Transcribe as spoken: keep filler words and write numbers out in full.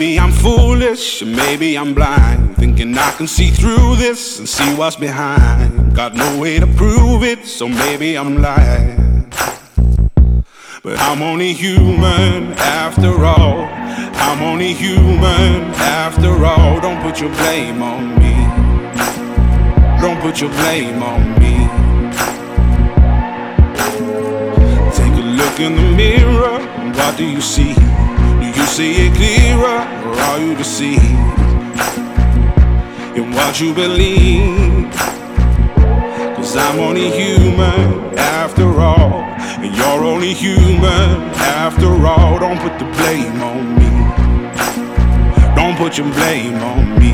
maybe I'm foolish, or maybe I'm blind, thinking I can see through this and see what's behind. Got no way to prove it, so maybe I'm lying. But I'm only human after all. I'm only human after all. Don't put your blame on me. Don't put your blame on me. Take a look in the mirror, and what do you see? Do you see it clearer, or are you deceived in what you believe? Cause I'm only human after all, and you're only human after all. Don't put the blame on me. Don't put your blame on me.